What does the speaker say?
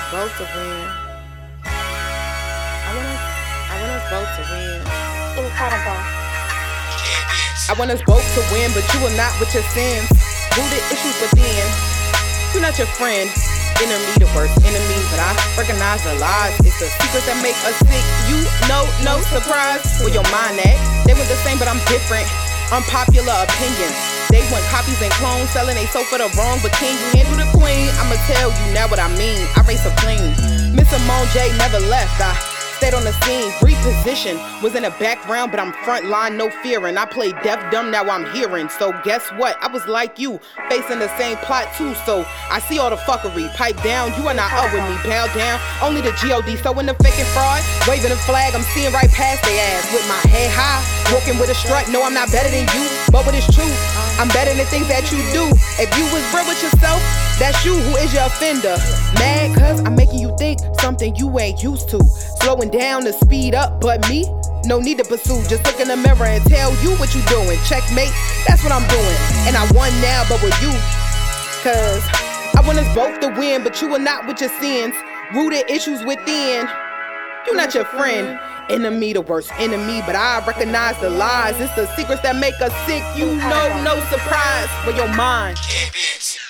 both to win. I want us both to win. Incredible. I want us both to win, but you are not with your sins. Rooted issues within. You're not your friend. Enemy, the worst enemy, but I recognize the lies. It's the secrets that make us sick. You know, no surprise. Where your mind at? They were the same, but I'm different. Unpopular opinion. They want copies and clones, selling they soul for the wrong. But can you handle the queen? I'ma tell you now what I mean. I race a plane. Miss Simone J never left. I stayed on the scene, reposition. Was in the background, but I'm front line, no fearing. I played deaf dumb, now I'm hearing. So guess what? I was like you, facing the same plot too. So I see all the fuckery. Pipe down, you are not up with me. Bow down, only the G.O.D. So in the fake and fraud, waving the flag, I'm seeing right past their ass. With my head high, walking with a strut. No, I'm not better than you, but what is true? I'm better than things that you do. If you was real with yourself, that's you who is your offender. Mad cause I'm making you think something you ain't used to. Slowing down to speed up, but me, no need to pursue. Just look in the mirror and tell you what you doing. Checkmate, that's what I'm doing. And I won now, but with you. Cause I want us both to win, but you are not with your sins. Rooted issues within. You're not your friend. Enemy, the worst enemy, but I recognize the lies. It's the secrets that make us sick. You know, no surprise. Where your mind.